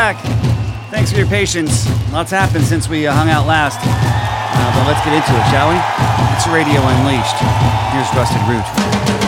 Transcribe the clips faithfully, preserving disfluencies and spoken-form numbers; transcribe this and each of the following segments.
back. Thanks for your patience. Lots happened since we uh, hung out last. Uh, but let's get into it, shall we? It's Radio Unleashed. Here's Rusted Root.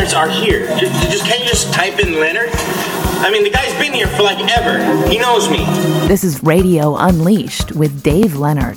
Leonards are here. Just, just Can you just type in Leonard? I mean, the guy's been here for like ever. He knows me. This is Radio Unleashed with Dave Leonard.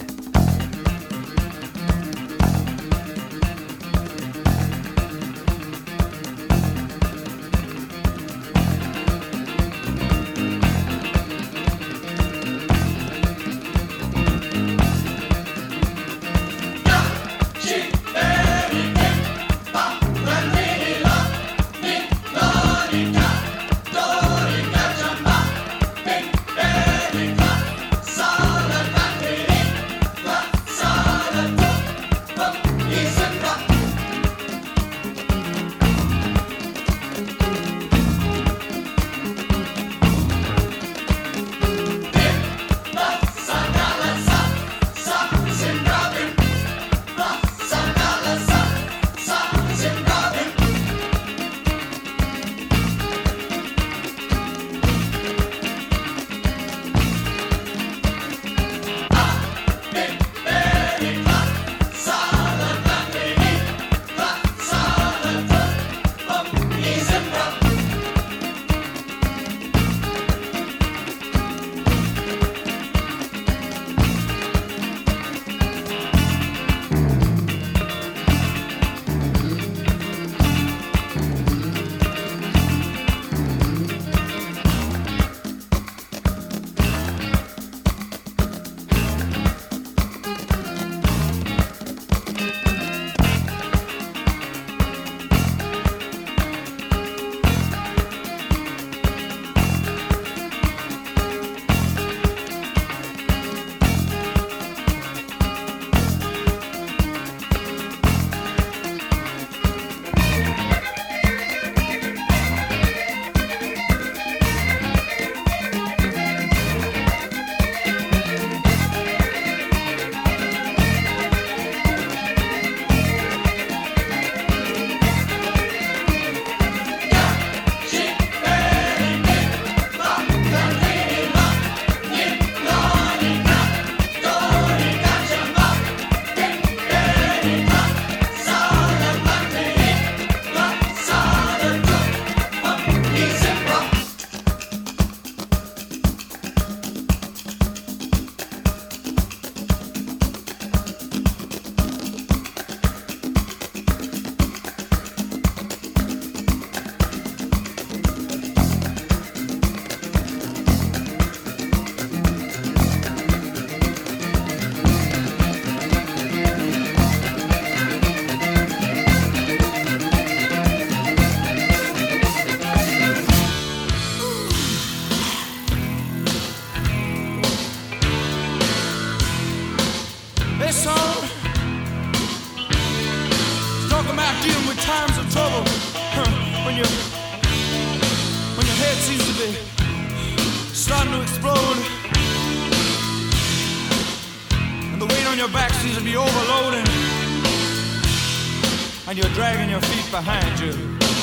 Behind you,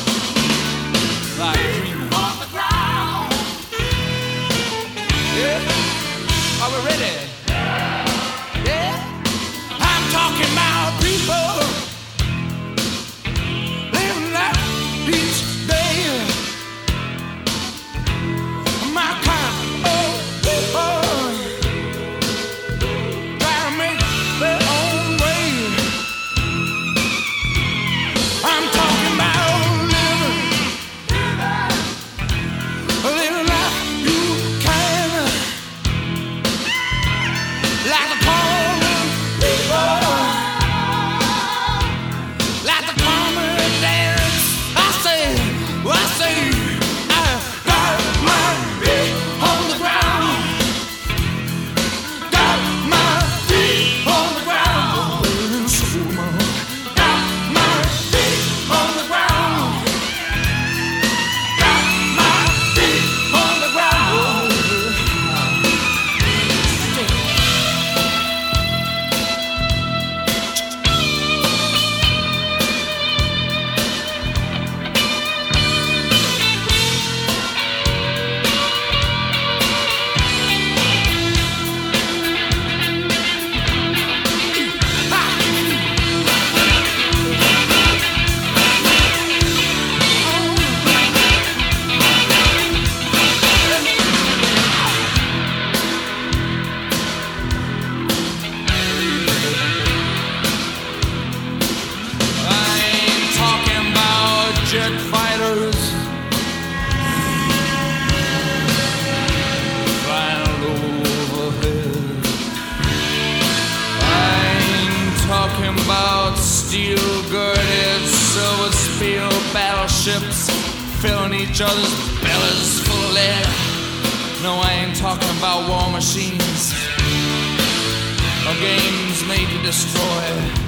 like dreaming. On the ground. Yeah, are we ready? Yeah, I'm talking about people living life each day. My kind of people try to make their own way. I'm talking about living, living life you can. steel-girded silver steel battleships filling each other's bellies full of lead. No, I ain't talking about war machines or games made to destroy.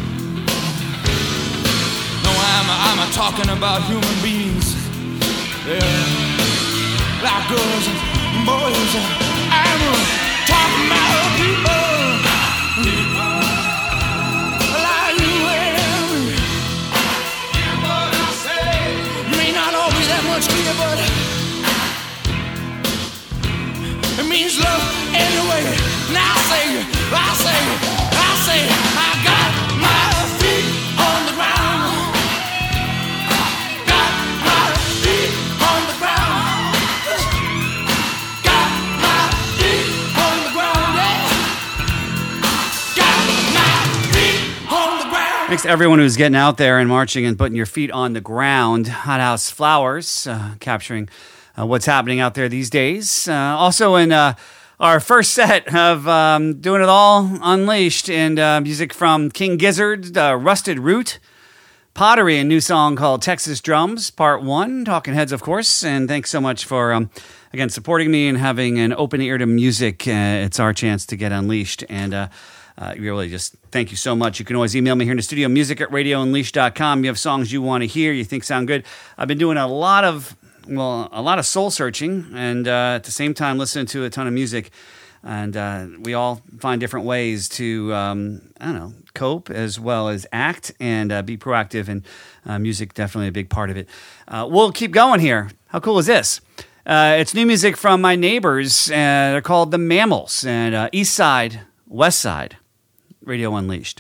No, I'm I'm a talking about human beings. Yeah, like girls and boys. I'm talking about people. Like you and me. Hear what I say. May not all be that much clear, but it means love anyway. Now I say, I say, I say, I got my feet on the ground. Got my feet on the ground. Got my feet on the ground. Yeah. Got my feet on the ground. Thanks to everyone who's getting out there and marching and putting your feet on the ground. Hothouse Flowers, uh, capturing Uh, what's happening out there these days. Uh, also in uh, our first set of um, Doing It All Unleashed, and uh, music from King Gizzard, uh, Rusted Root, Pottery, a new song called Texas Drums, Part one, Talking Heads, of course. And thanks so much for, um, again, supporting me and having an open ear to music. Uh, it's our chance to get unleashed. And uh, uh, really just thank you so much. You can always email me here in the studio, music at radio unleashed dot com. You have songs you want to hear, you think sound good. I've been doing a lot of Well, a lot of soul searching, and uh, at the same time listening to a ton of music, and uh, we all find different ways to, um, I don't know, cope as well as act and uh, be proactive, and uh, music definitely a big part of it. Uh, we'll keep going here. How cool is this? Uh, it's new music from my neighbors. Uh, they're called the Mammals, and uh, East Side, West Side, Radio Unleashed.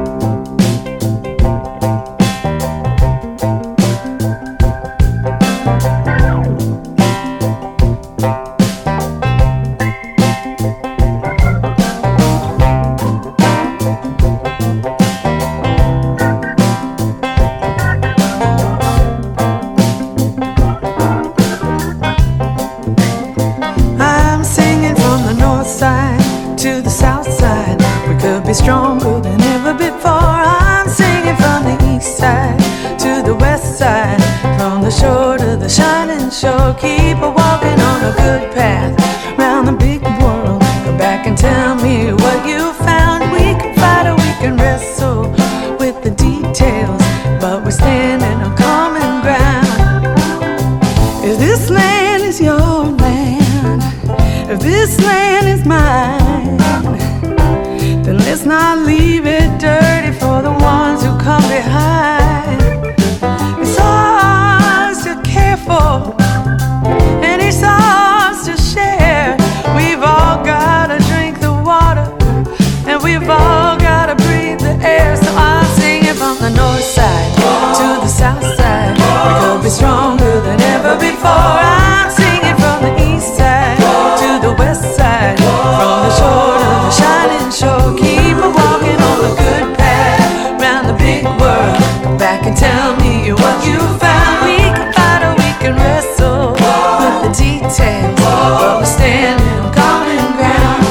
Stronger than ever before. I'm singing from the east side to the west side, from the shore to the shining shore. Keep a walking on a good path round the big world. Go back and tell me what you found. We can fight or we can wrestle with the details, but we're standing on common ground. If this land is your land, if this land is mine, then let's not leave it dirty for the ones who come behind. It's ours to care for, and it's ours to share. We've all gotta drink the water, and we've all gotta breathe the air. So I'm singing from the north side to the south side. We could be stronger than ever before. I'm singing from the east side to the west side, from the shore to the shining shore. Keep a walking on the good path round the big world. Come back and tell me what you found. We can fight or we can wrestle with the details, but we're standing on common ground.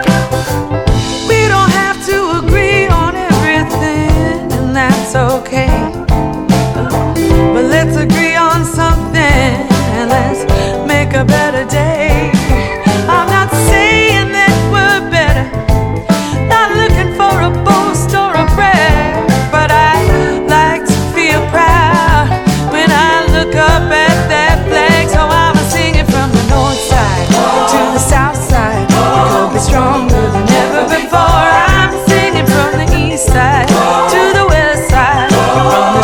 We don't have to agree on everything, and that's okay, but let's agree on something and let's make a better day. I'm not saying that we're better, not looking for a boast or a brag, but I like to feel proud when I look up at that flag. So I'm singing from the north side to the south side. We could be stronger than ever before. I'm singing from the east side to the west side, from the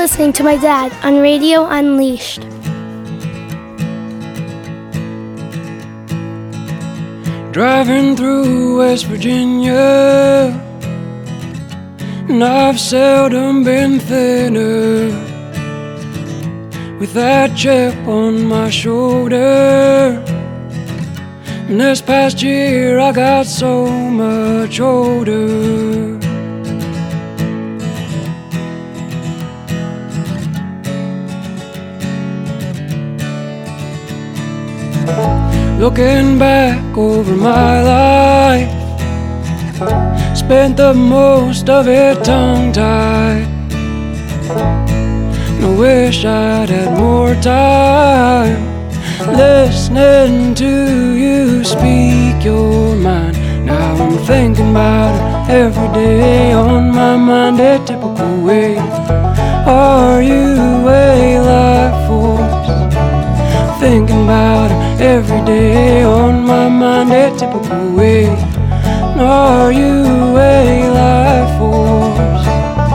listening to my dad on Radio Unleashed. Driving through West Virginia, and I've seldom been thinner, with that chip on my shoulder. And this past year I got so much older. Looking back over my life, spent the most of it tongue-tied, and I wish I'd had more time listening to you speak your mind. Now I'm thinking about it every day, on my mind a typical way. Are you a life force? Thinking about it every day, on my mind a typical way. Are you a life force?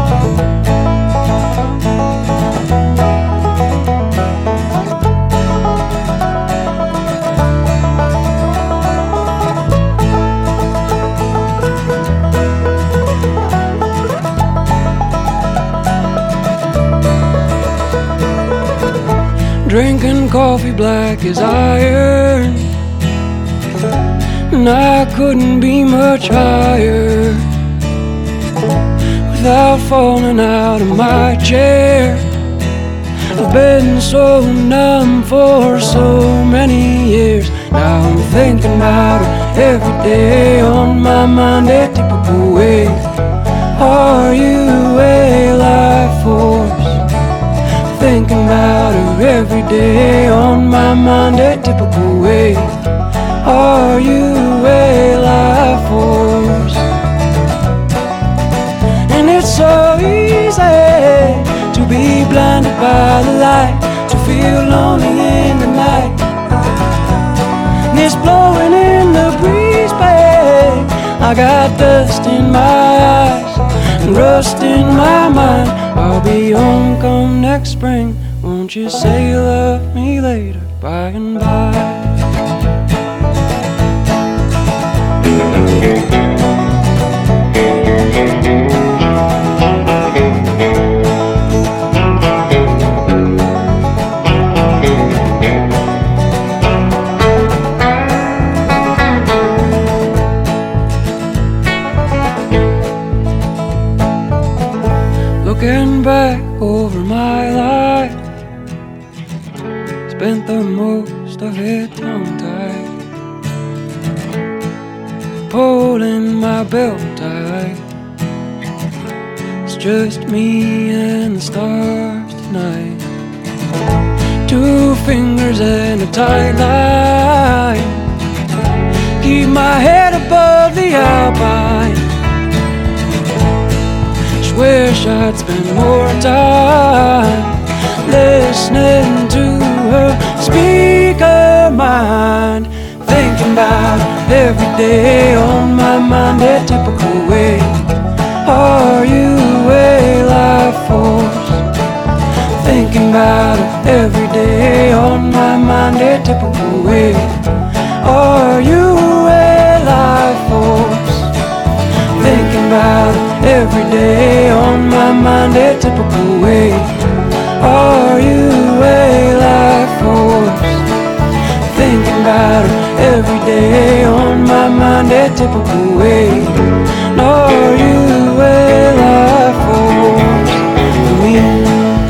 Drinking coffee black as iron, and I couldn't be much higher without falling out of my chair. I've been so numb for so many years. Now I'm thinking about it every day, on my mind a typical way. Are you a life force? Thinking about her every day, on my mind a typical way. Are you a life force? And it's so easy to be blinded by the light, to feel lonely in the night. And it's blowing in the breeze, babe. I got dust in my eyes and rust in my mind. I'll be home come next spring. Won't you say you love me later, by and by? Looking back over my life, spent the most of it tongue-tied, pulling my belt tight. It's just me and the stars tonight. Two fingers and a tight line, keep my head above the alpine. Wish I'd spend more time listening to her speak her mind. Thinking about every day, on my mind a typical way. Are you a life force? Thinking about it every day, on my mind a typical way. Are you a life force? Thinking about it every day, on my mind a typical way. Are you a life force? Thinking about it every day, on my mind a typical way. Are you a life force for me?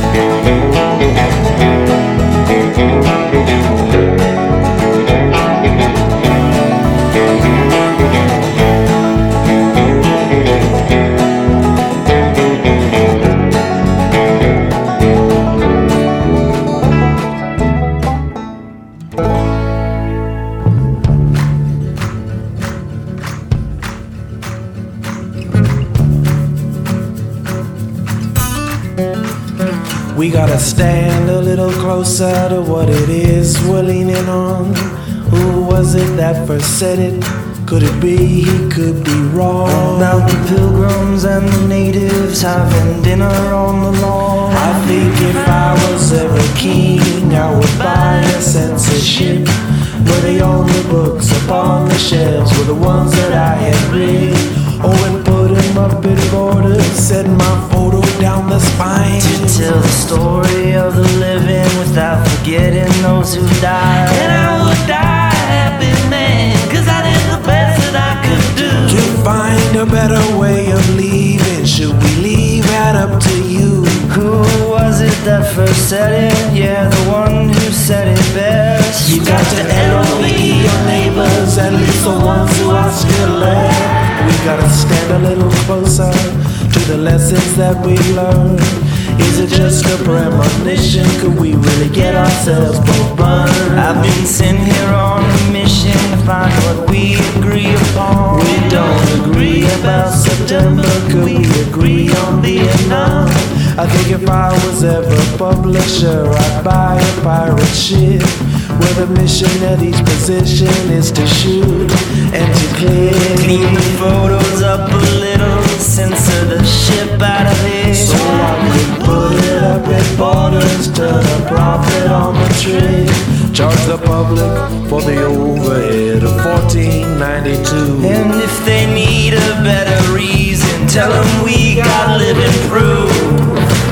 We gotta stand a little closer to what it is we're leaning on. Who was it that first said it? Could it be he could be wrong? About the pilgrims and the natives having dinner on the lawn. I think if I was ever king, I would buy a censorship, where the only books upon the shelves were the ones that I had read. Oh, and put them up in order, set my photo down the spine, to tell the story of the living without forgetting those who died. And I would die a happy man, cause I did the best that I could do. To find a better way of leaving, should we leave that up to you? Who was it that first said it? Yeah, the one who said it best. You got to L O V E your neighbors, at least the ones who are still left. We gotta stand a little closer to the lessons that we learned. Is it just a premonition? Could we really get ourselves both burned? I've been sent here on a mission to find what we agree upon. We don't agree about September, could we agree on Vietnam? I think if I was ever a publisher, I'd buy a pirate ship, where the mission at each position is to shoot and to clear. Clean the photos up a little, censor the ship out of it, so I could put it up at borders, turn a profit on the trip, charge the public for the overhead of fourteen ninety-two. And if they need a better reason, tell them we got living proof.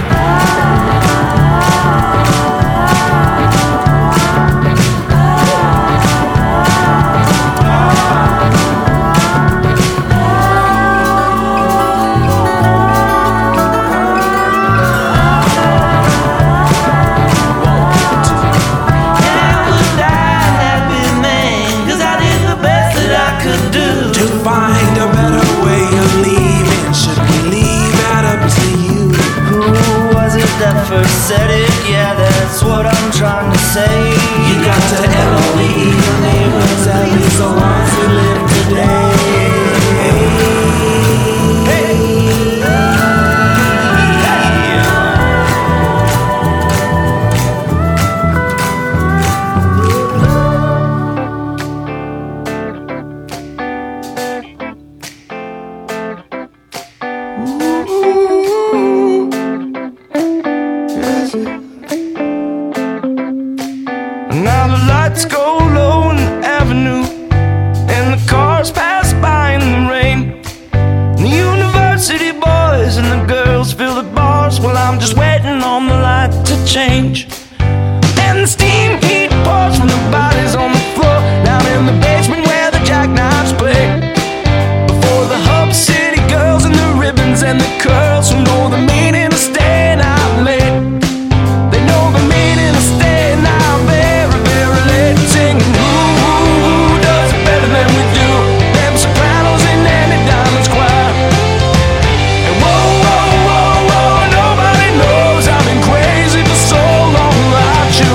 That first said it, yeah, that's what I'm trying to say. You got to L O V E your neighbors, at least the ones who live today. Hey, now the lights go low in the avenue, and the cars pass by in the rain. The university boys and the girls fill the bars, while I'm just waiting on the light to change. And the steam heat pours from the bodies on the floor, down in the basement where the jackknives play. Before the Hub City girls and the ribbons and the curls, who know the meaning of staying out late. They know the meaning of staying out very, very late, singing who, who does it better than we do? Them sopranos in Andy Diamond's choir. And whoa, whoa, whoa, whoa, nobody knows I've been crazy for so long without you.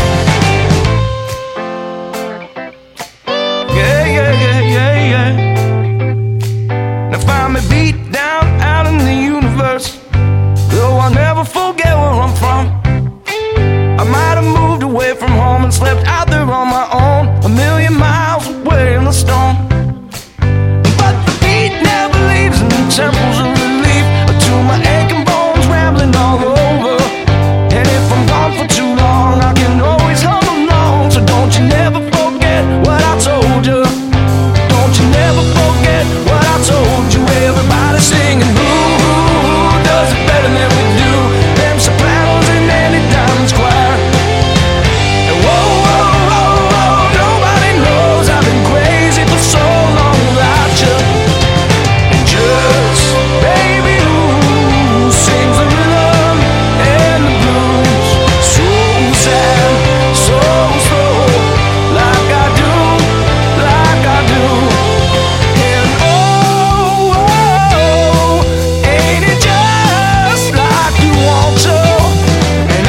Yeah, yeah, yeah, yeah, yeah. Now find me beat down out in the universe, though I'll never forget where I'm from. I might have moved away from home and slept out there on my own, a million miles away in the storm. But the beat never leaves, and the temples of relief to my aching bones rambling all over. And if I'm gone for too long, I can always hum along. So don't you never forget what I told you. Don't you never forget what I told you. Everybody singing who, who does it better than we do? Them sopranos in Andy Diamond's choir. And whoa, whoa, whoa, whoa, nobody knows I've been crazy for so long without you. And just baby, who sings the rhythm and the blues so sad, so slow, like I do, like I do. And oh, oh, ain't it just like you want to? And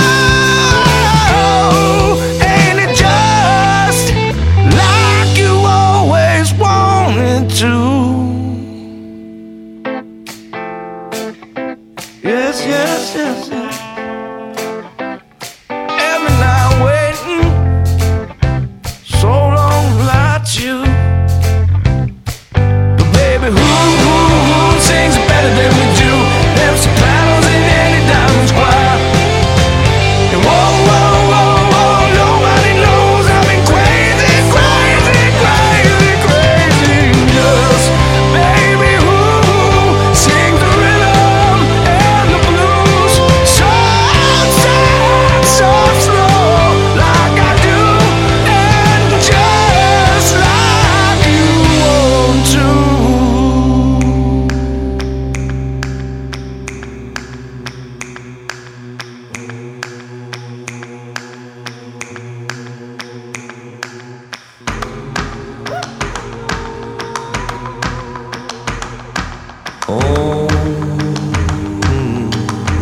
oh, ain't it just like you always wanted to? Yes, yes, yes, yes. Every night waiting so long without you. But baby, who, who, who sings it better than we do? Them sopranos in Andy Diamond's choir. Oh, mm,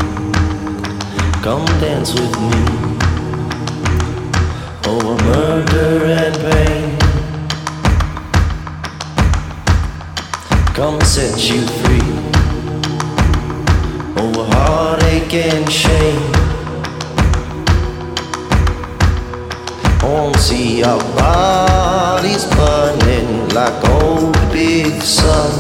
come dance with me over murder and pain. Come set you free over heartache and shame. Oh, see our bodies burning like old big sun.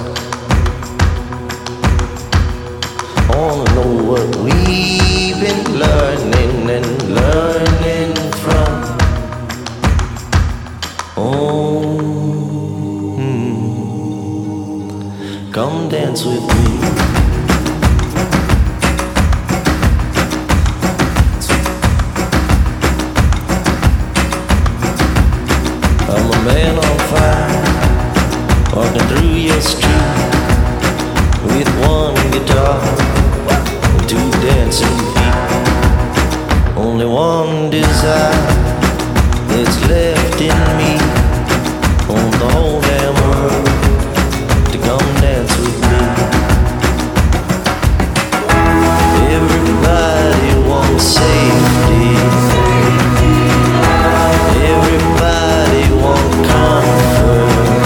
Oh, know what we've been learning and learning from. Oh, hmm. Come dance with me. I'm a man on fire, walking through your street with one guitar and two dancing feet. Only one desire that's left in me on the whole damn world to come dance with me. Everybody wants safety. Everybody wants comfort.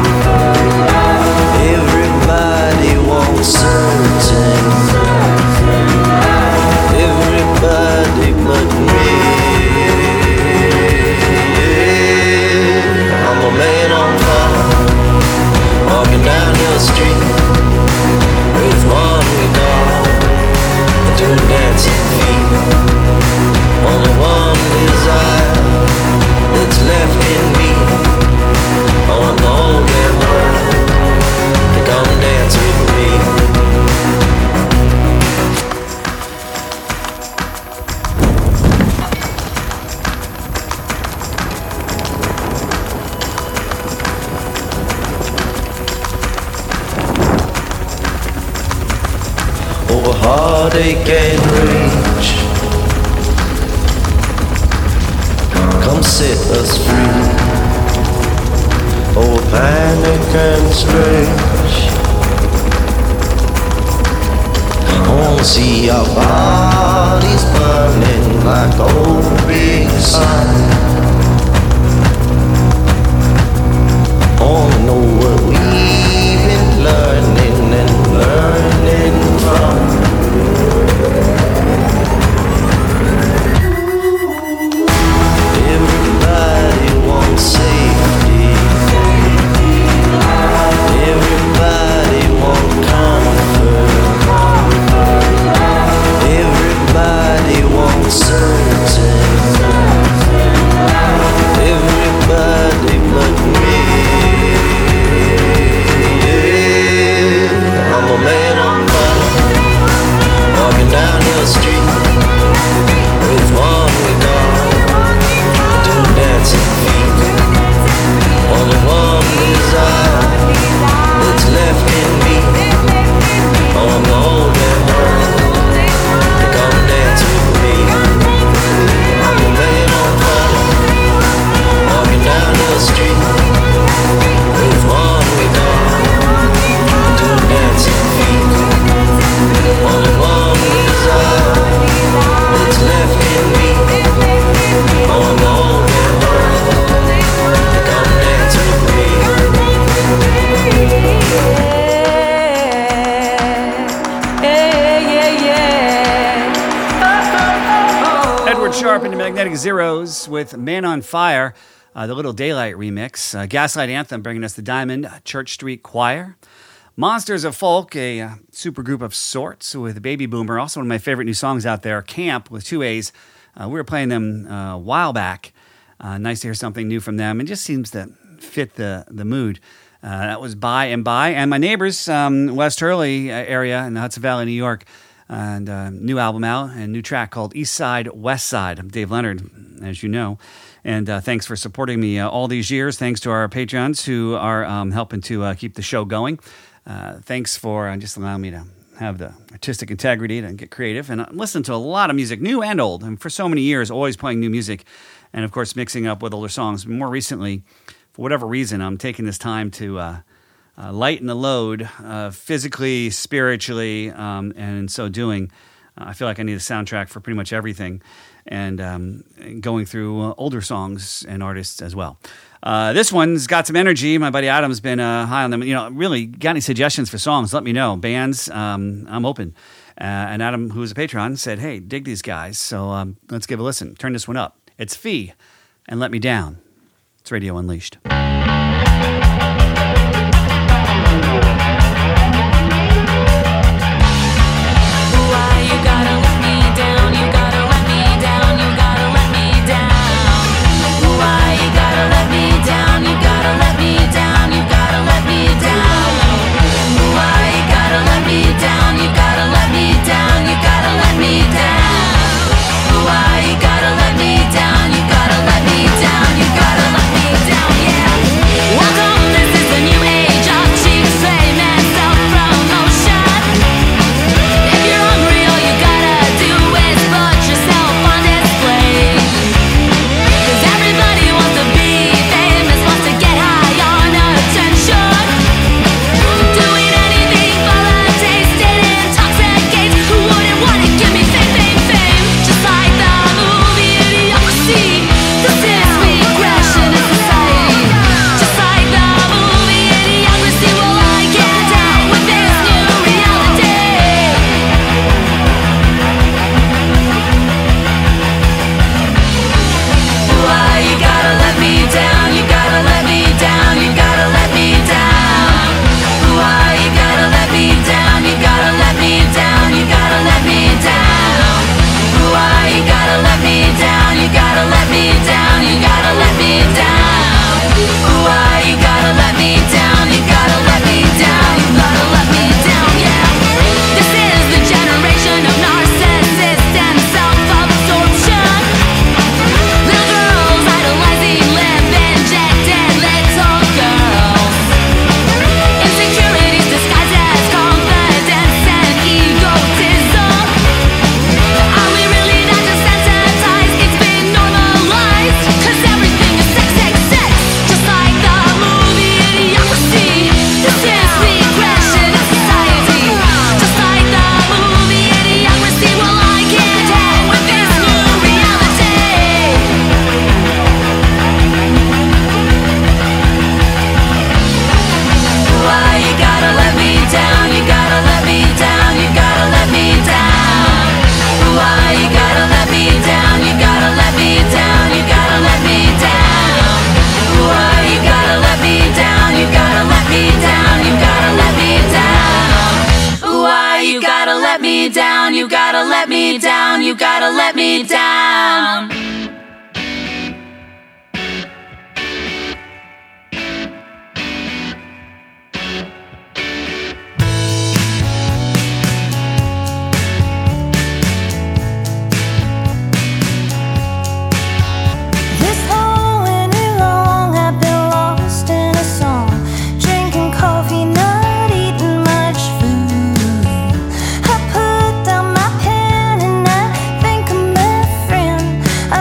Everybody wants certain. Everybody but me. I'm a man on fire, walking down your street with one guitar and two dancing feet. Only one desire that's left in me. I want the whole damn world to come dance with me. Over heartache and rage, come set us free. Over panic and strange, oh, see our bodies burning like old big sun. Oh, know what we've been learning and learning from. Everybody wants safety. Everybody wants comfort. Everybody wants certain. Everybody but me. Yeah. I'm a man on fire, walking down your street with one guitar, two dancing feet. Only one desire that's left in me. On the whole damn world to come dance with me. I'm a man on fire, walking down the street with one guitar, two dancing feet. Only one desire that's left in me. On the whole damn world to come dance with me. Edward Sharpe and the Magnetic Zeros with Man on Fire, uh, the Little Daylight remix. Uh, Gaslight Anthem bringing us the Diamond Church Street Choir. Monsters of Folk, a uh, supergroup of sorts with Baby Boomer. Also one of my favorite new songs out there, Camp with two A's. Uh, we were playing them uh, a while back. Uh, nice to hear something new from them. It just seems to fit the, the mood. Uh, that was By and By. And my neighbors, um, West Hurley area in the Hudson Valley, New York, and uh, new album out and new track called East Side, West Side. I'm Dave Leonard, as you know. And uh, thanks for supporting me uh, all these years. Thanks to our Patreons who are um, helping to uh, keep the show going. Uh, thanks for uh, just allowing me to have the artistic integrity to get creative and uh, listen to a lot of music, new and old. And for so many years, always playing new music. And, of course, mixing up with older songs. More recently, for whatever reason, I'm taking this time to uh, uh, lighten the load uh, physically, spiritually, um, and in so doing, uh, I feel like I need a soundtrack for pretty much everything, and um, going through uh, older songs and artists as well. Uh, this one's got some energy. My buddy Adam's been uh, high on them. You know, really, got any suggestions for songs? Let me know. Bands, um, I'm open. Uh, and Adam, who's a patron, said, hey, dig these guys. So um, let's give a listen. Turn this one up. It's Fee and Let Me Down. It's Radio Unleashed. I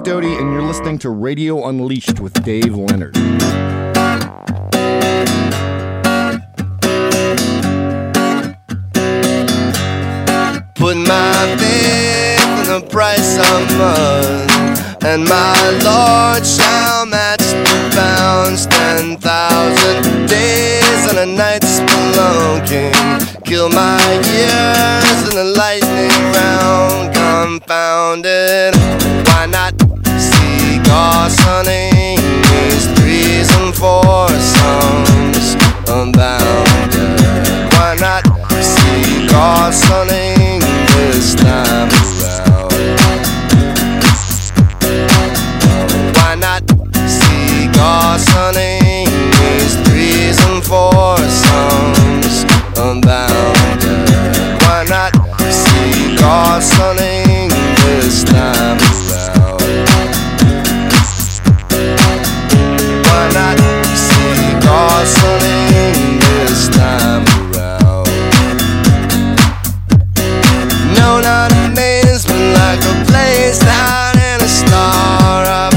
Doty, and you're listening to Radio Unleashed with Dave Leonard. Put my faith in the price of mud, and my Lord shall match the pounds. Ten thousand days and a night spelunking, kill my years in the lightning round. Confounded, why not see Gossoning these threes and four songs unbounded? Why not see Gossoning this time around? Why not see Gossoning these threes and four songs unbounded? Why not see Gossoning this time around? Why not see Gossoning this time around? No, not amazement like a place down in a star up,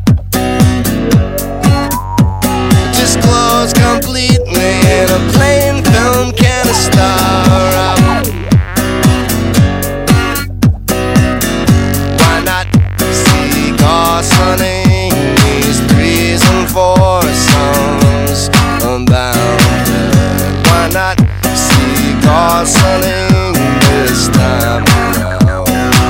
just closed completely in a plain film canister up. Why not see Gossoning these threes and four songs unbounded? Why not see Gossoning this time around?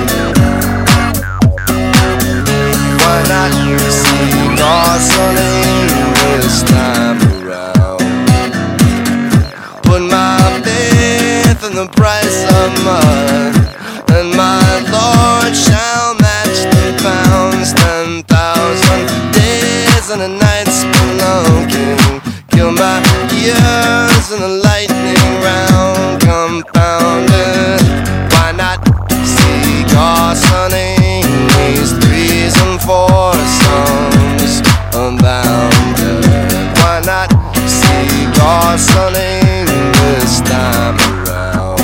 Why not see Gossoning this time around? Put my faith in the price of mud, and my Lord shall match the pounds. Ten thousand days and a night spelunking, kill my years in the lightning round. Confounded, why not see Gossoning these threes and four songs unbounded? Why not see Gossoning this time around?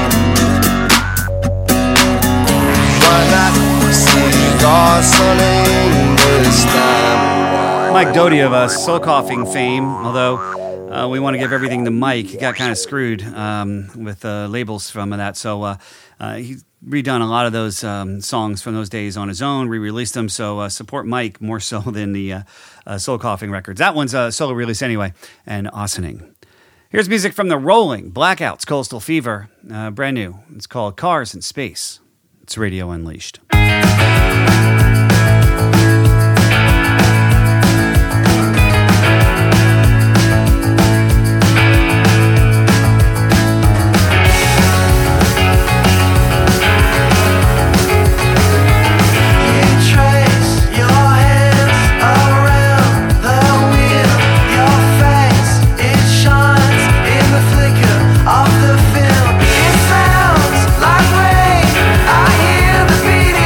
Why not see Gossoning this time around? Mike Doty of uh, Soul Coughing fame, although uh, we want to give everything to Mike. He got kind of screwed um, with uh, labels from that, so uh, uh, he's redone a lot of those um, songs from those days on his own, re-released them, so uh, support Mike more so than the uh, uh, Soul Coughing records. That one's a solo release anyway, and Ossining. Here's music from The Rolling, Blackouts, Coastal Fever, uh, brand new. It's called Cars in Space. It's Radio Unleashed. Of the film, it sounds like rain. I hear the beating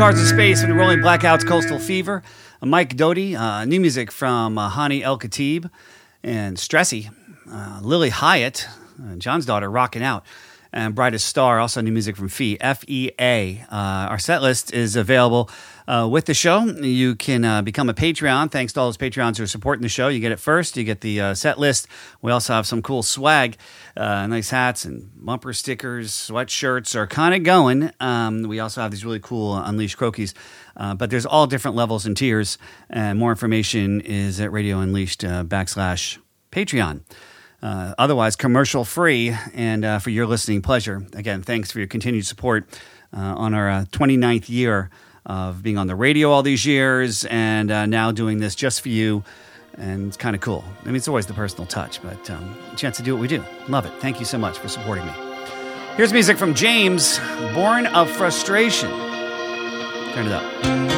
Stars in Space from the Rolling Blackouts, Coastal Fever. Uh, Mike Doty, uh, new music from uh, Hani El Khatib and Stressy. Uh, Lily Hyatt, uh, John's daughter, rocking out. And Brightest Star, also new music from Fee, F E A. Uh, our set list is available uh, with the show. You can uh, become a Patreon. Thanks to all those Patreons who are supporting the show. You get it first. You get the uh, set list. We also have some cool swag. Uh, nice hats and bumper stickers, sweatshirts are kind of going. Um, we also have these really cool uh, Unleashed Crokies. Uh, but there's all different levels and tiers. And more information is at Radio Unleashed uh, backslash Patreon. Uh, otherwise, commercial free and uh, for your listening pleasure. Again, thanks for your continued support uh, on our uh, twenty-ninth year of being on the radio all these years and uh, now doing this just for you. And it's kind of cool. I mean, it's always the personal touch, but um, a chance to do what we do. Love it. Thank you so much for supporting me. Here's music from James, Born of Frustration. Turn it up.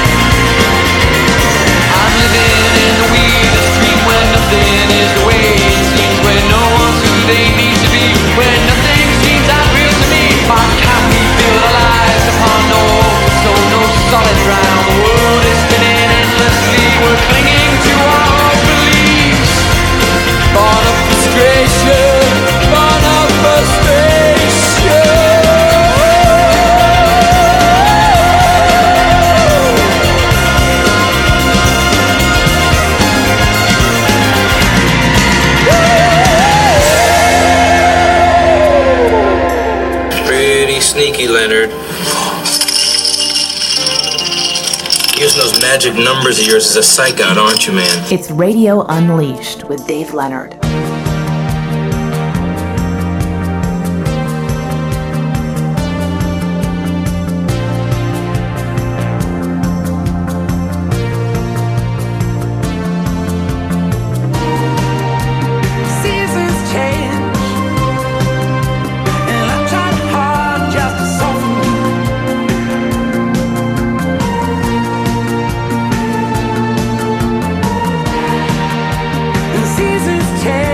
I'm living in the weirdest dream when nothing is the way sneaky, Leonard. Using those magic numbers of yours as a psych out, aren't you, man? It's Radio Unleashed with Dave Leonard. Seasons change.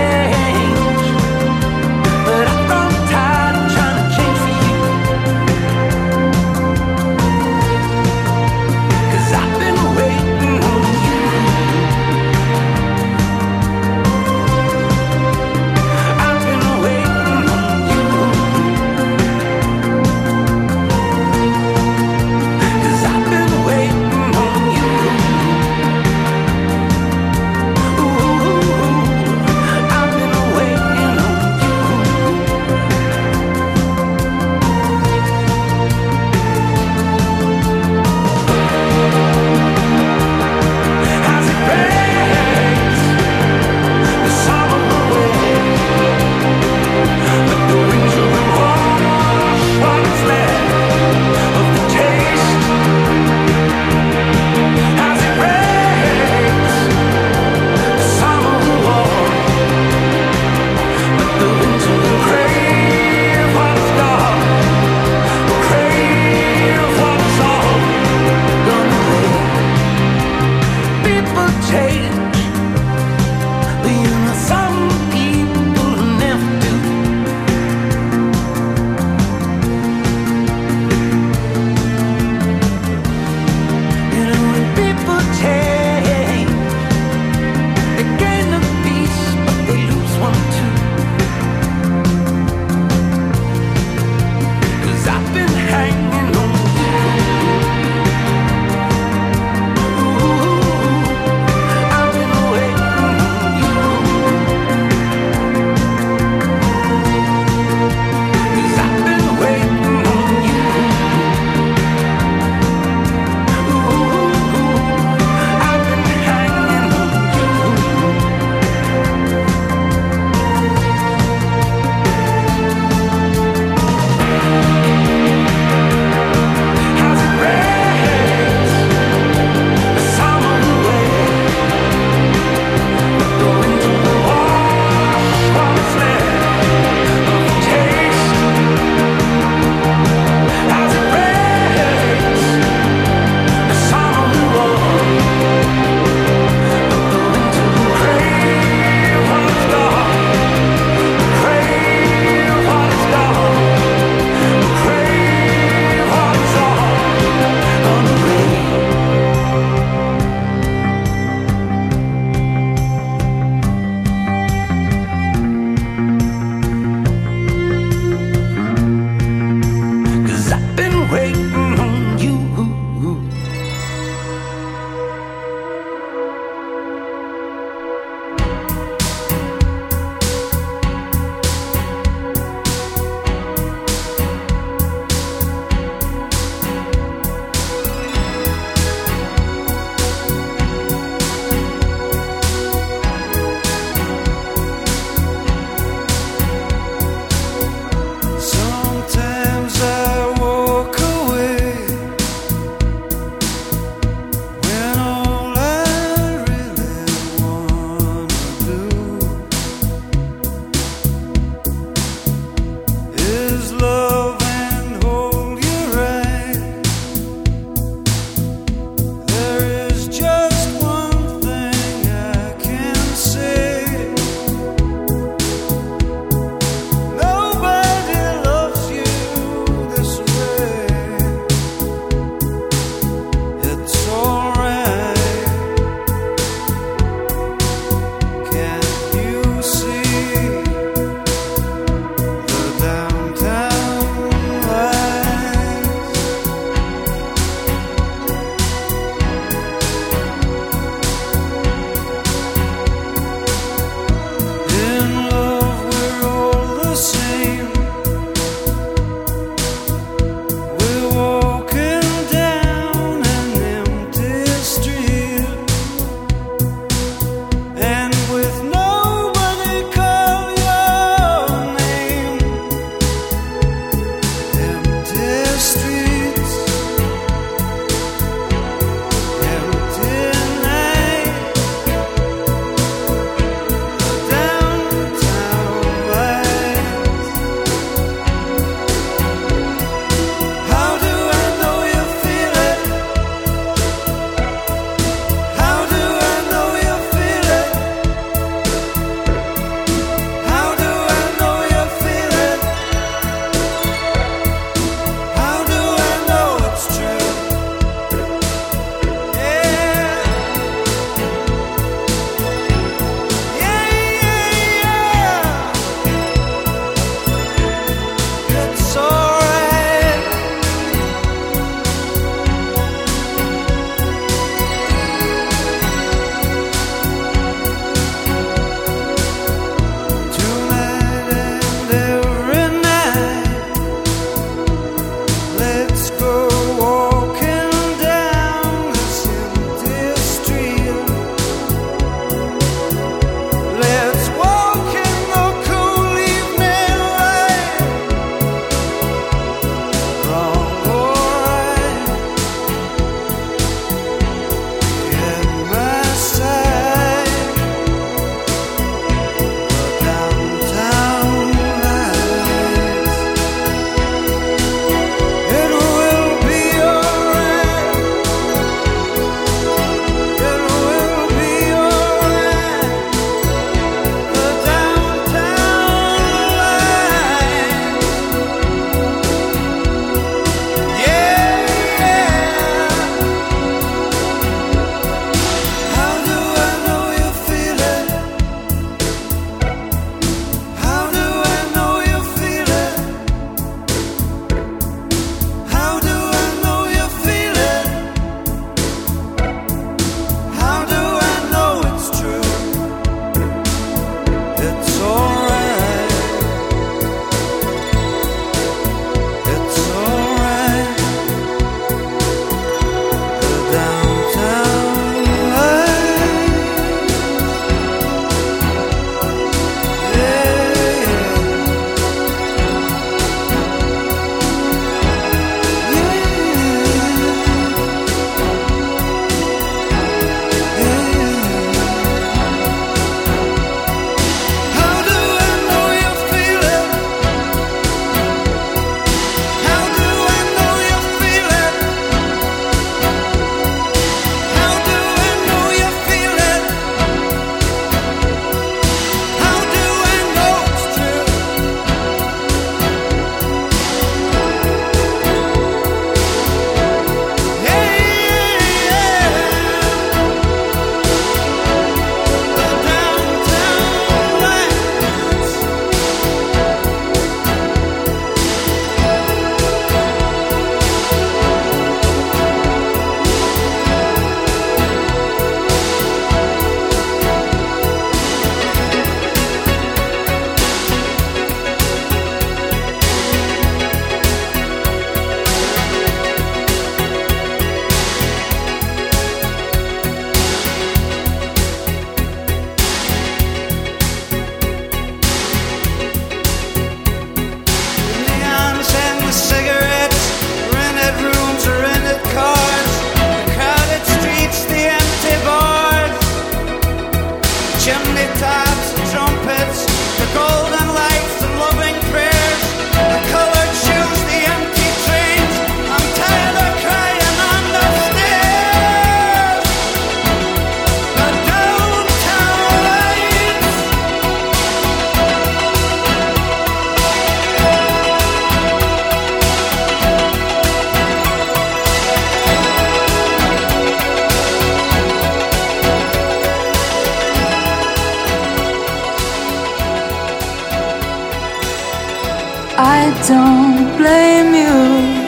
don't blame you.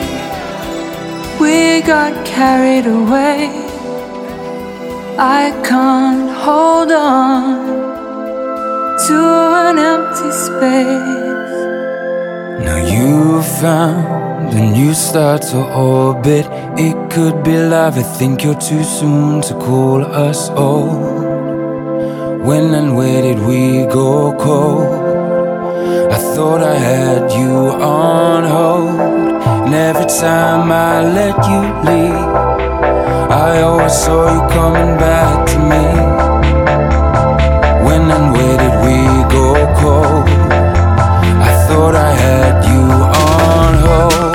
We got carried away. I can't hold on to an empty space. Now you found a new star to orbit. It could be love. I think you're too soon to call us old. When and where did we go cold? I thought I had you on hold, and every time I let you leave, I always saw you coming back to me. When and where did we go cold? I thought I had you on hold.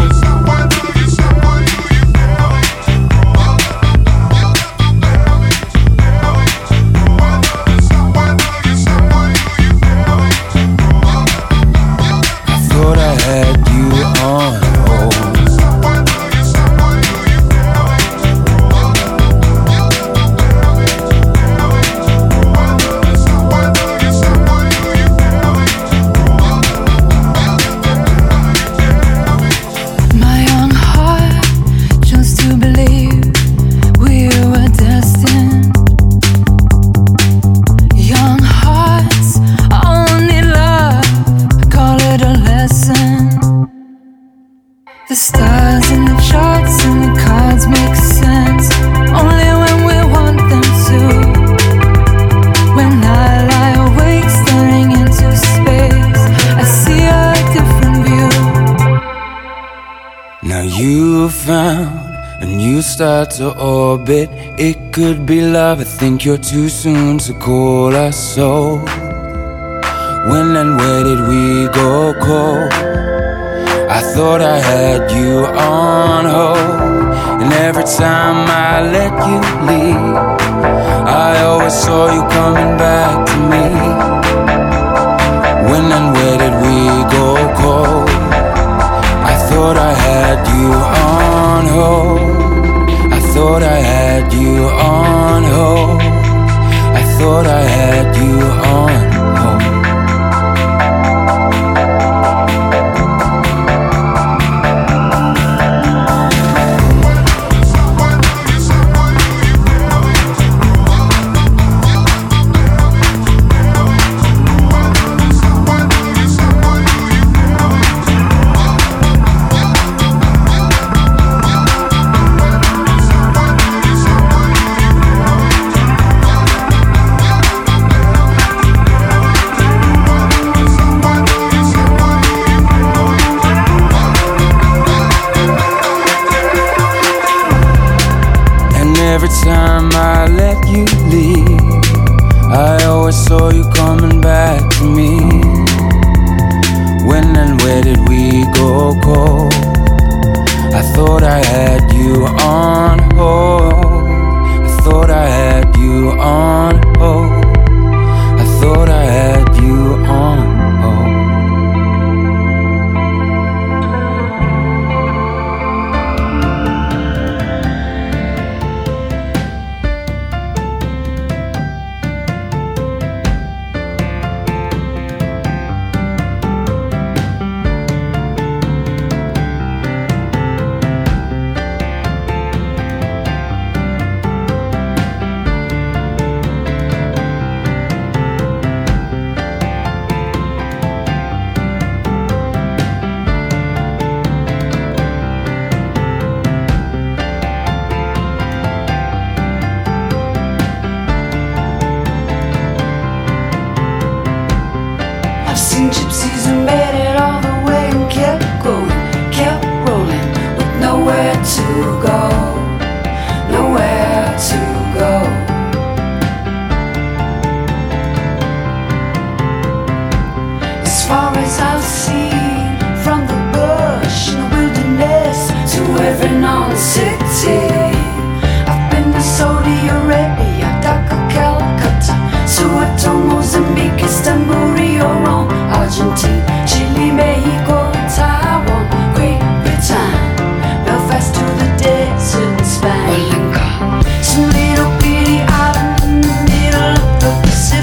Start to orbit. It could be love. I think you're too soon to call us so. When and where did we go cold? I thought I had you on hold, and every time I let you leave, I always saw you coming back to me. When and where did we go cold? I thought I had you on hold. I thought I had you on hold. I thought I had you on hold. Every time I let you leave, I always saw you coming back to me. When and where did we go cold? I thought I had you on hold. I thought I had you on hold. I thought I had you on hold.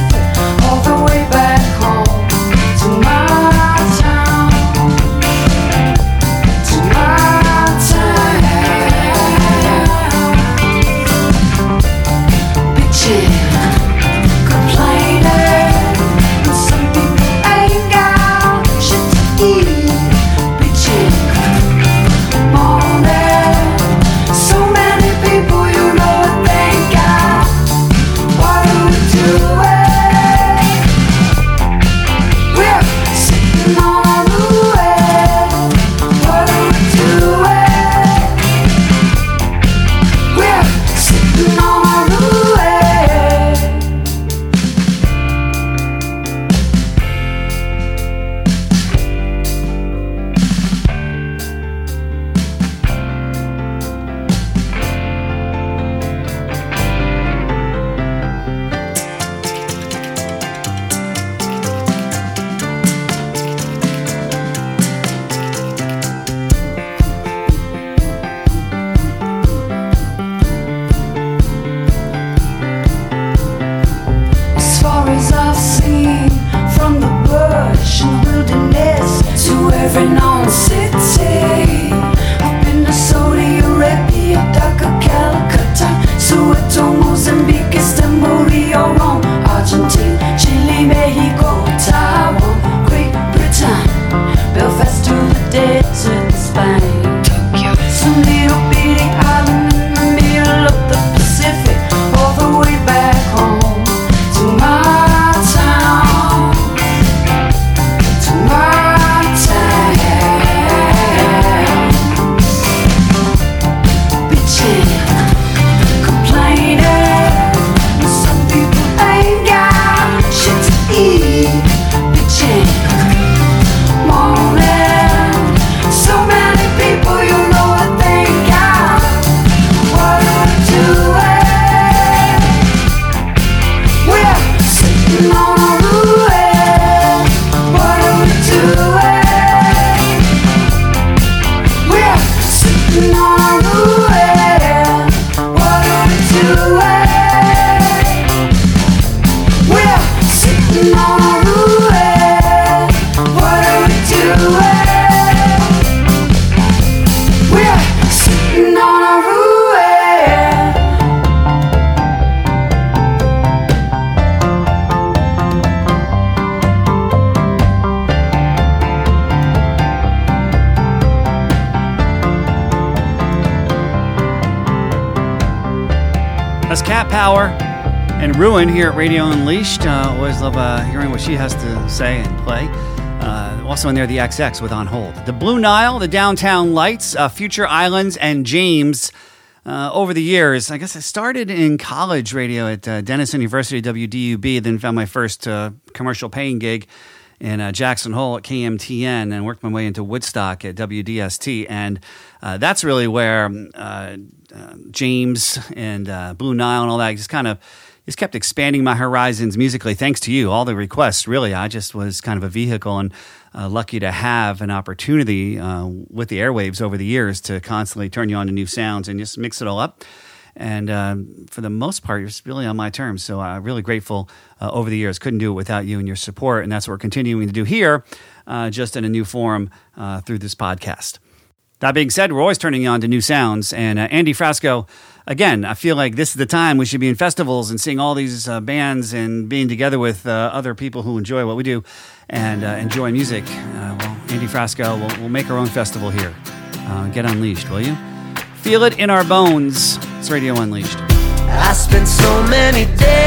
All the way back home to my town. pretty island in the middle of the Pacific, all the way back home to my town, to my town. Bitchin', complaining, some people ain't got shit to eat. Bitchin', moaning, so many people you know what they got. What are we doing? We're sitting on a ruin. What are we doing? We're sitting on a ruin. What are we doing? We're sitting on a ruin. What are we doing? We're sitting on a ruin. That's Cat Power and Ruin here at Radio Unleashed. Uh, always love uh, hearing what she has to say and play. Uh, also in there, the X X with On Hold. The Blue Nile, the Downtown Lights, uh, Future Islands, and James. Uh, over the years, I guess I started in college radio at uh, Denison University, W D U B, then found my first uh, commercial paying gig in uh, Jackson Hole at K M T N and worked my way into Woodstock at W D S T. And uh, that's really where uh, uh, James and uh, Blue Nile and all that just kind of just kept expanding my horizons musically. Thanks to you, all the requests, really. I just was kind of a vehicle and uh, lucky to have an opportunity uh, with the airwaves over the years to constantly turn you on to new sounds and just mix it all up. And uh, for the most part, it's really on my terms. So I'm really grateful uh, over the years. Couldn't do it without you and your support. And that's what we're continuing to do here, uh, just in a new form uh, through this podcast. That being said, we're always turning you on to new sounds. And uh, Andy Frasco, again, I feel like this is the time we should be in festivals and seeing all these uh, bands and being together with uh, other people who enjoy what we do and uh, enjoy music. Uh, well, Andy Frasco, we'll, we'll make our own festival here. Uh, get unleashed, will you? Feel it in our bones. It's Radio Unleashed. I spent so many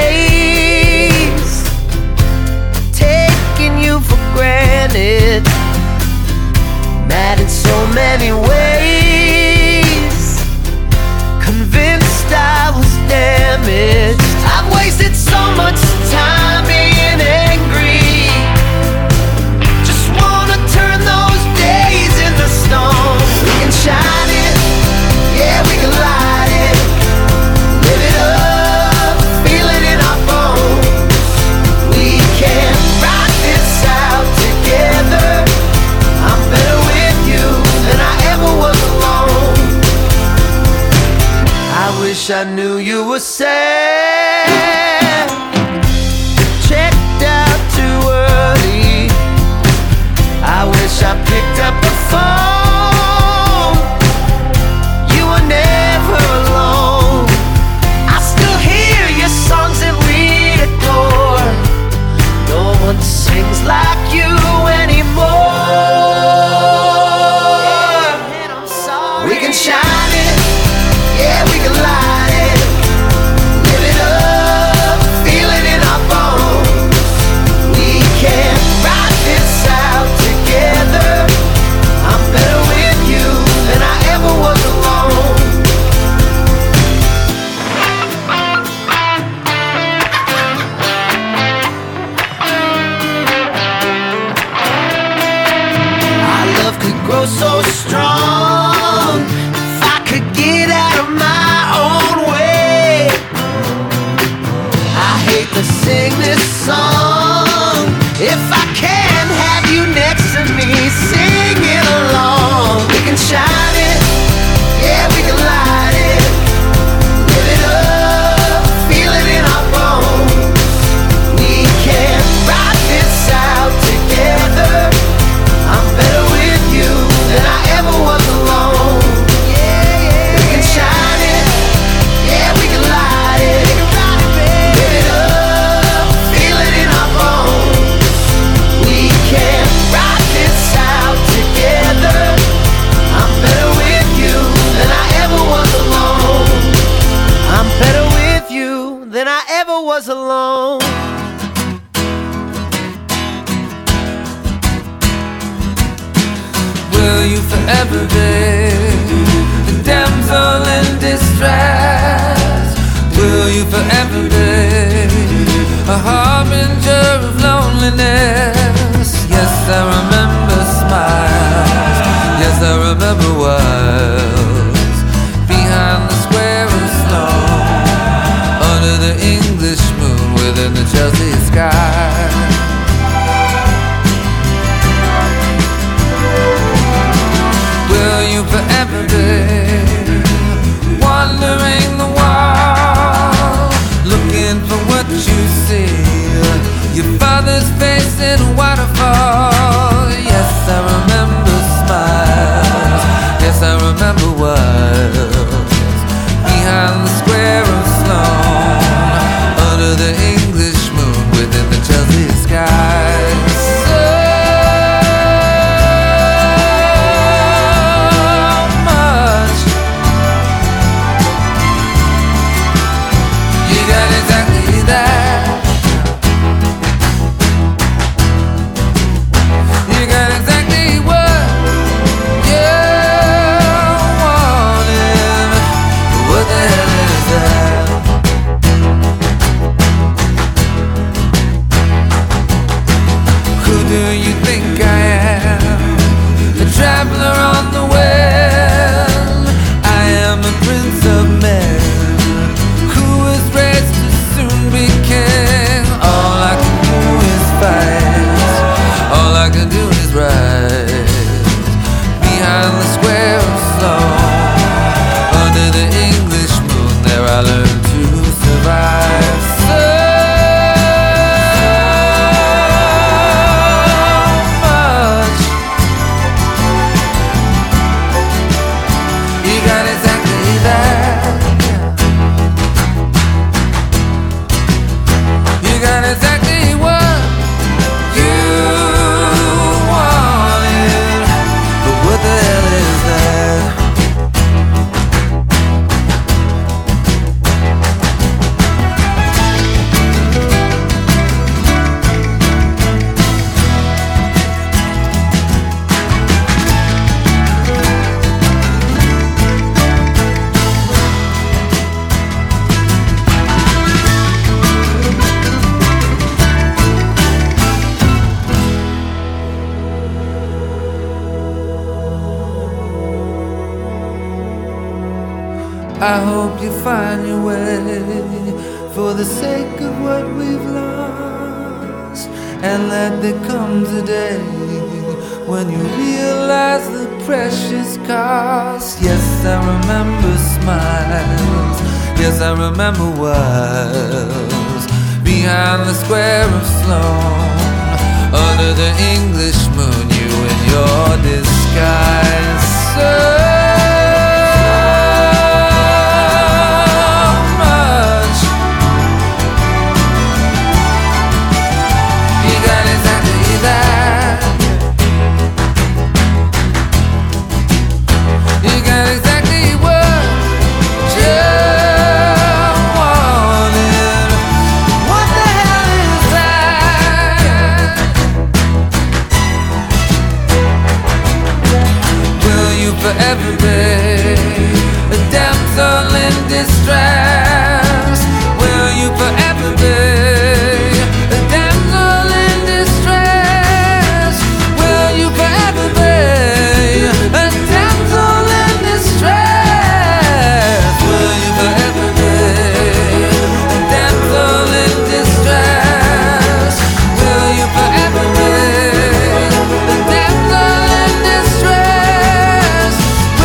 days taking you for granted, mad in so many ways, convinced I was damaged. I've wasted so much time being angry, just wanna turn those days into stone. We can shine it, yeah, we can light it, live it up, feel it in our bones. We can rock this out together. I'm better with you than I ever was alone. I wish I knew you were sad, checked out too early. I wish I picked up the phone. You were never alone. I still hear your songs that we adore. No one sings like you anymore. We can shine it, yeah, we can light it, live it up, feel it in our bones. We can rock this out together. I'm better was alone. Will you forever be the damsel in distress? Will you forever be a harbinger of loneliness? Yes, I remember smiles. Yes, I remember whiles behind the square of Sloane, under the English moon within the Chelsea sky. Will you forever be wandering the world, looking for what you see? Your father's face in a waterfall. Yes, I remember smiles. Yes, I remember whiles behind the square of Sloane, under the English moon within the Chelsea skies. Traveler on the wind, I am a prince of men who was raised to soon be king. All I can do is fight, all I can do is rise behind the square of Sloane, under the English moon. There I learned to survive. So I hope you find your way for the sake of what we've lost, and let there come a day when you realize the precious cost. Yes, I remember smiles. Yes, I remember whiles behind the square of Sloane, under the English moon, you in your disguise. So forever be a damsel in distress? Will you forever be a damsel in distress? Will you forever be a damsel in distress? Will you forever be a damsel in distress? Will you forever be a damsel in distress?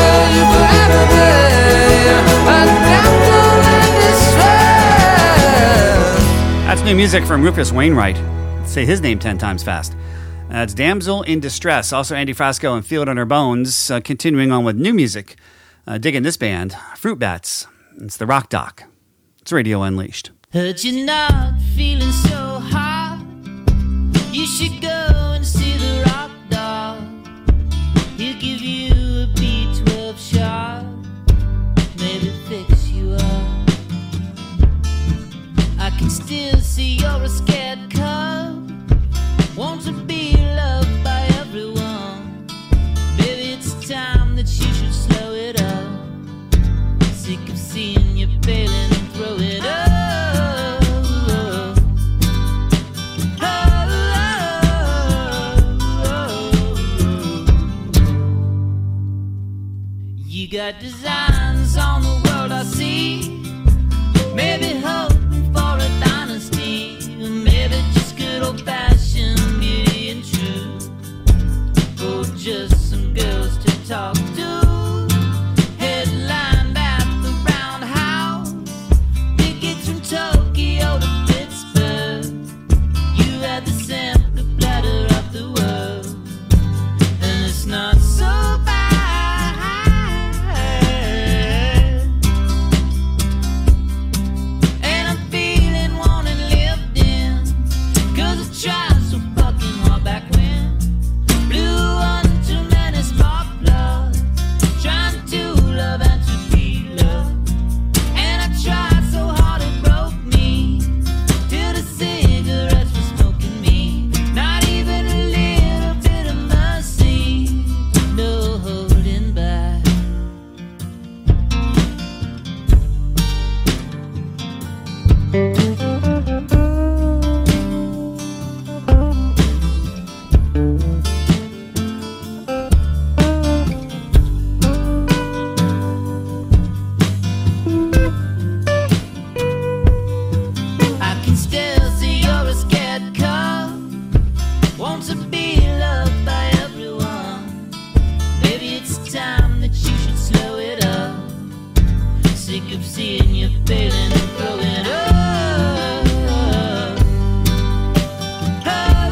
That's new music from Rufus Wainwright. Say his name ten times fast. That's Damsel in Distress. Also Andy Frasco and Feel It on Her Bones. Uh, continuing on with new music. Uh, digging this band, Fruit Bats. It's the Rock Doc. It's Radio Unleashed. Heard you're not feeling so hot. You should go and see the Rock Doc. He'll give you a B twelve shot, maybe fix you up. I can can still see you're a scared cub. Want to be loved by everyone. Maybe it's time that you should slow it up. Sick of seeing you failing and throw it up. You got designs on the world I see. Maybe hoping for a dynasty. Maybe just good old fashioned beauty and truth. Or just some girls to talk to. Headlined at the Roundhouse. Tickets from Tokyo to Pittsburgh. You had the sampler platter of the world. And it's not so bad. Tried so fucking hard back when. Blew on too many spark plugs. Trying to love and to be loved. And I tried so hard it broke me. Till the cigarettes were smoking me. Not even a little bit of mercy. No holding back. Seeing you failing and throw it up. Oh,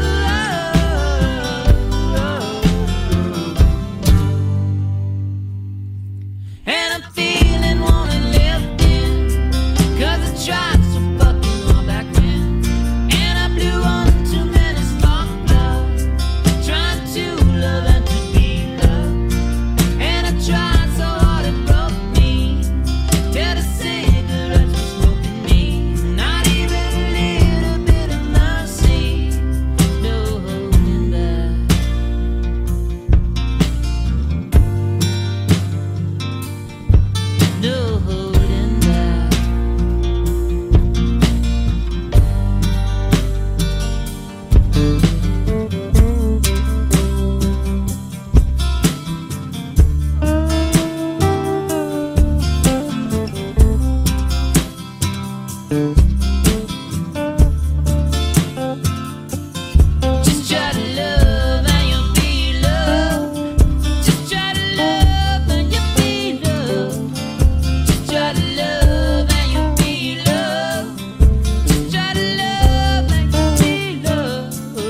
oh, oh. And I'm feeling wanting left in. Cause I tried so fucking hard back then. And I blew on too many spark plugs. Trying to love and to be loved. And I tried so hard it broke me. Till the cigarettes were smoking me. Not even a little bit of mercy. No holding back. No holding back. Just try to love and you'll be loved. Just try to love and you'll be loved. Just try to love and you'll be loved. Just try to love and you'll be loved.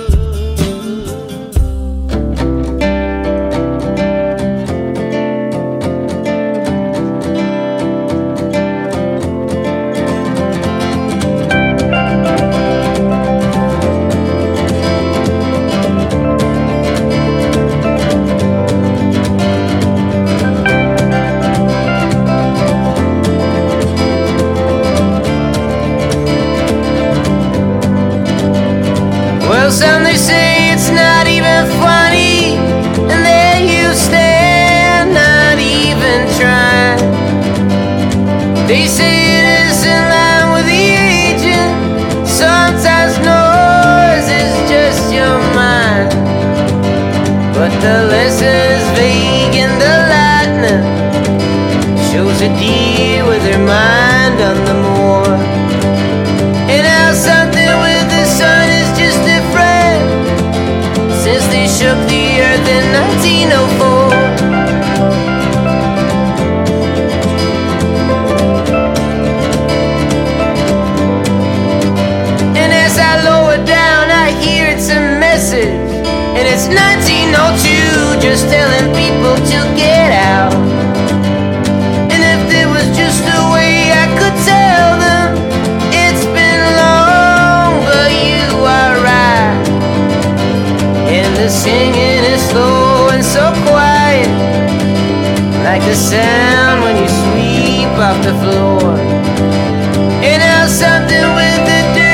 Well, some they say it's not even funny, and there you stand, not even trying. They say it is in line with the aging. Sometimes noise is just your mind, but the lesson is vague and the lightning shows a deer with her mind on the moor. And how something with the sun is just a friend since they shook the earth in nineteen oh four. And as I lower down, I hear it's a message, and it's nineteen oh two, just telling people to get out. And if there was just a way I could tell them, it's been long, but you are right. And the singing is slow and so quiet, like the sound when you sweep off the floor. And how something with the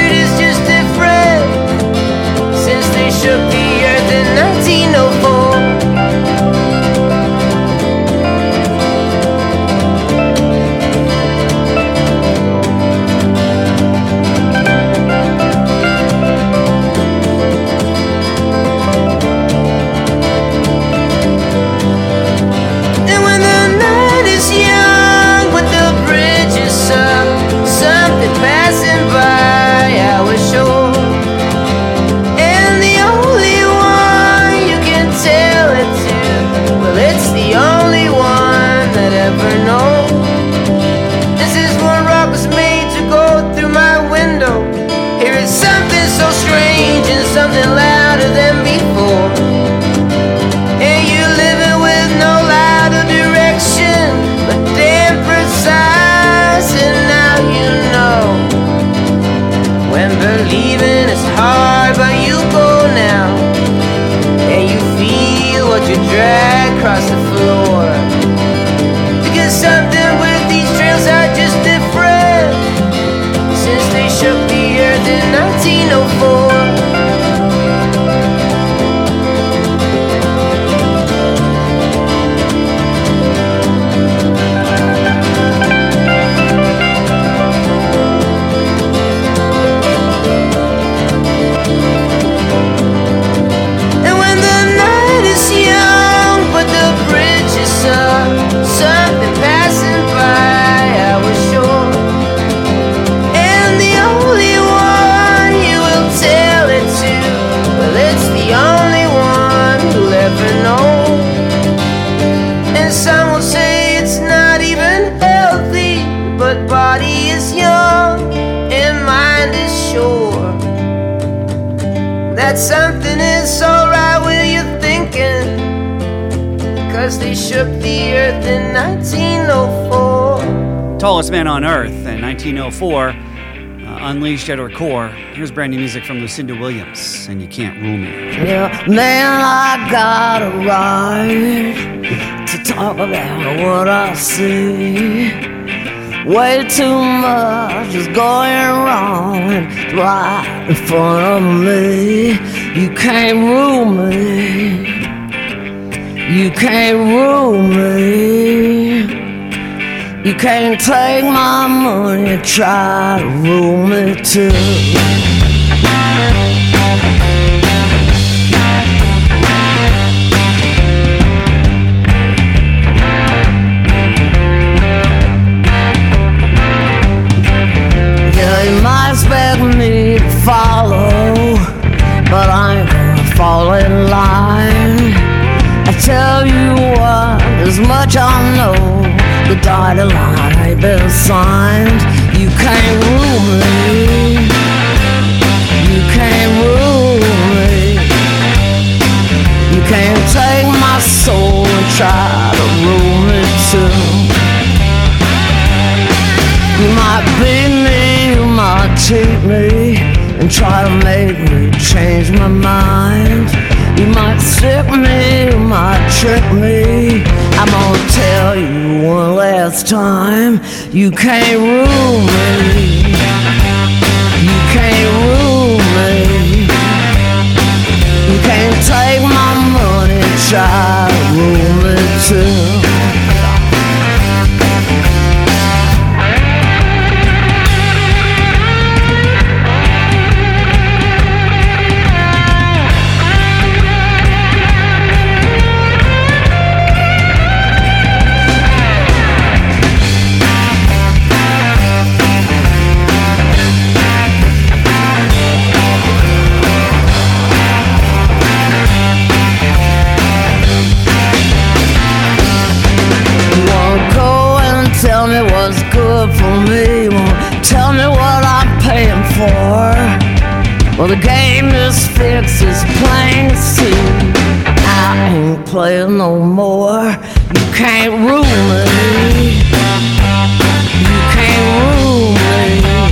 something is so right with your thinking, 'cause they shook the earth in nineteen oh four. Tallest Man on Earth in nineteen oh four, uh, unleashed at her core. Here's brand new music from Lucinda Williams, and You Can't Rule Me. Yeah, man, I got a right to talk about what I see. Way too much is going wrong right in front of me. You can't rule me. You can't rule me. You can't take my money, try to rule me too. Yeah, you might expect me to follow, but I ain't gonna fall in line. I tell you what, as much I know, the dotted line ain't been signed. You can't rule me. You can't rule me. You can't take my soul and try to rule me too. You might beat me, you might cheat me, and try to make me change my mind. You might sick me, you might trick me. I'm gonna tell you one last time, you can't rule me. You can't rule me. You can't take my money, try to rule me too. Tell me what's good for me. Won't tell me what I'm paying for. Well, the game is fixed, it's plain to see. I ain't playing no more. You can't rule me. You can't rule me.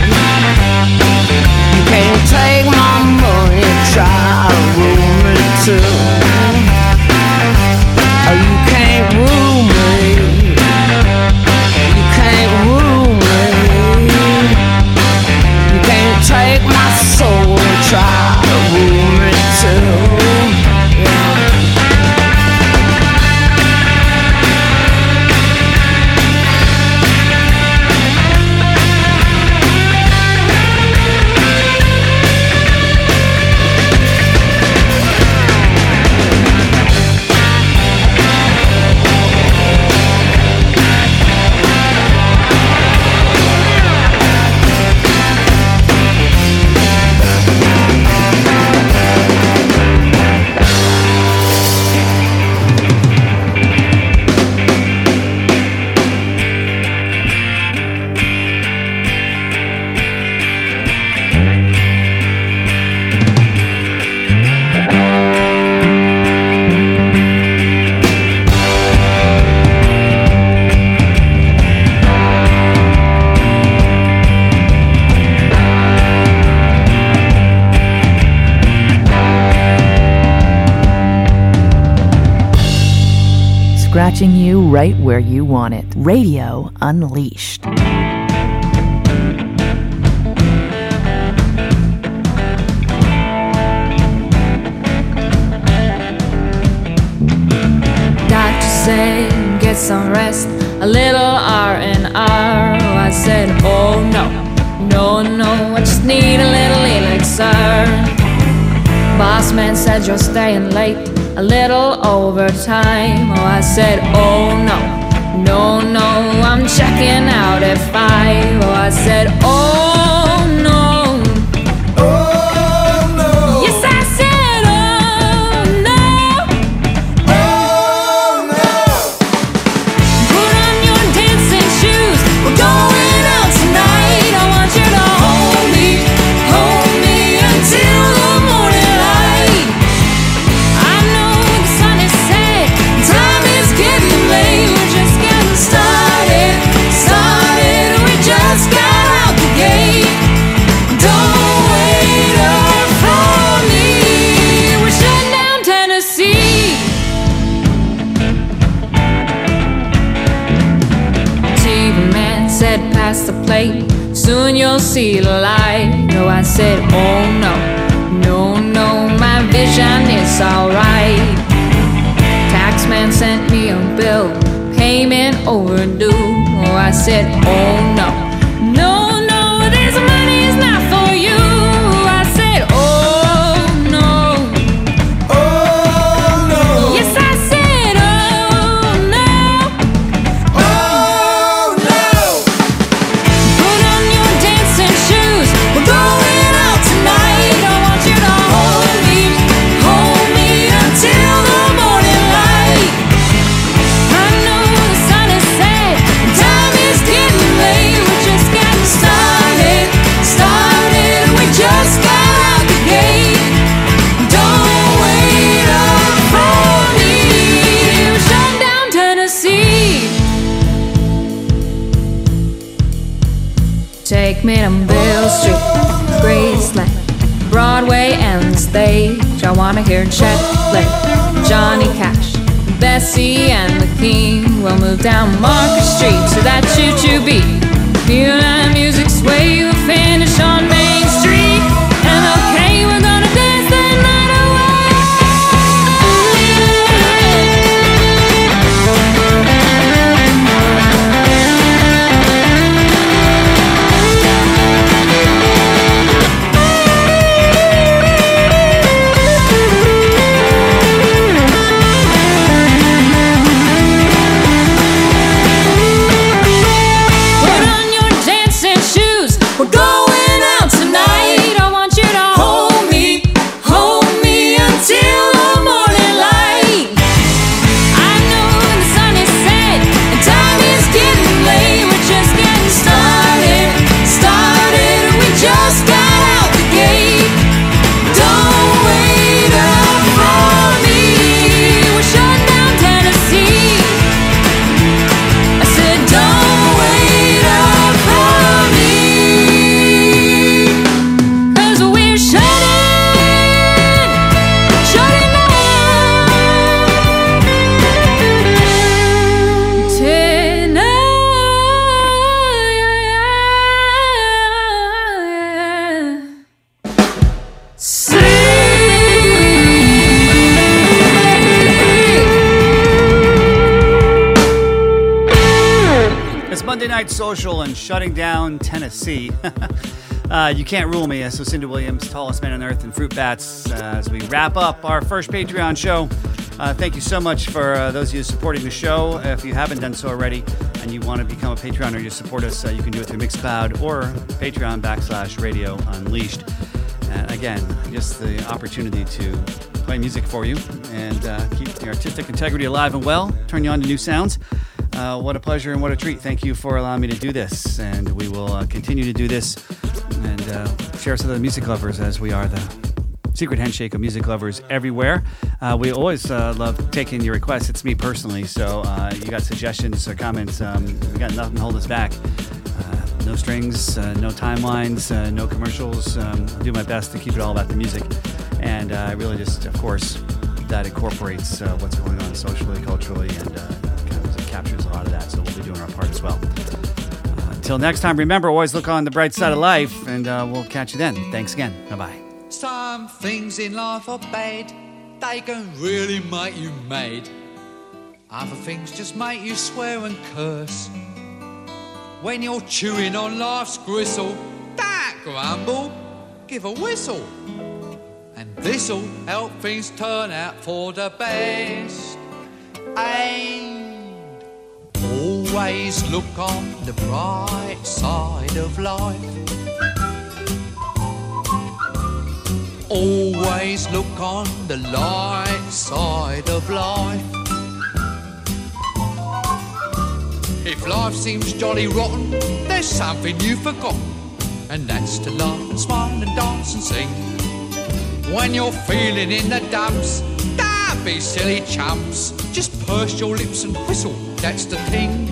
You can't take my money and try to rule me too. Oh, you can't rule me. Take my soul and try to rule me too. Scratching you right where you want it. Radio Unleashed. Doctor said, get some rest, a little R and R. I said, oh no, no, no, I just need a little elixir. Boss man said you're staying late, a little overtime. Oh, I said, oh no, no, no, I'm checking out at five. Oh, I said, oh no, oh no. Yes, I said, oh no, oh no. Put on your dancing shoes, we're going out tonight. I want you to hold me, hold me until the morning light. the plate. Soon you'll see the light. No, I said, oh no, no, no, my vision is alright. Taxman sent me a bill, payment overdue. Oh, I said, oh no, no, no, this money is not for you. I said, oh no, oh no. Yes, I said, oh no, oh no. Put on your dancing shoes, we're going out tonight. I want you to hold me, hold me until the morning light. I know the sun is set, time is getting late. We're just getting started, started. We just got out the gate. Don't wait up for me. We're shut down Tennessee. Take me to Bill Street, Graceland, Broadway and the stage. I wanna hear Chet play, Johnny Cash, Bessie and the King. We'll move down Market Street to that choo-choo beat. Feel that music sway, you finish on Main Street. And okay, we're gonna dance the night away. Put on your dancing shoes, we're going out tonight. I want you to hold me, hold me until the morning light. I know the sun is set and time is getting late. We're just getting started, started. We just got out the gate. Don't wait up for me. We're shut down Tennessee. I said, don't wait up for me. 'Cause we're shutting, shutting down It's Monday Night Social and shutting down Tennessee. uh, you can't rule me. So Cindy Williams, tallest man on earth, and Fruit Bats. Uh, as we wrap up our first Patreon show, uh, thank you so much for uh, those of you supporting the show. If you haven't done so already and you want to become a Patreon or you support us, uh, you can do it through Mixcloud or Patreon backslash Radio Unleashed. And again, just the opportunity to play music for you and uh, keep the artistic integrity alive and well, turn you on to new sounds. Uh, what a pleasure and what a treat. Thank you for allowing me to do this. And we will uh, continue to do this and uh, share some of the music lovers, as we are the secret handshake of music lovers everywhere. Uh, we always uh, love taking your requests. It's me personally. So uh, you got suggestions or comments. Um, we got nothing to hold us back. Uh, no strings, uh, no timelines, uh, no commercials. Um, I'll do my best to keep it all about the music. And uh, really just, of course, that incorporates uh, what's going on socially, culturally, and uh, kind of captures a lot of that. So we'll be doing our part as well. Uh, until next time, remember, always look on the bright side of life, and uh, we'll catch you then. Thanks again. Bye-bye. Some things in life are bad, they can really make you mad. Other things just make you swear and curse. When you're chewing on life's gristle, don't grumble, give a whistle. And this'll help things turn out for the best. And always look on the bright side of life. Always look on the light side of life. If life seems jolly rotten, there's something you've forgotten, and that's to laugh and smile and dance and sing. When you're feeling in the dumps, don't be silly chumps. Just purse your lips and whistle, that's the thing.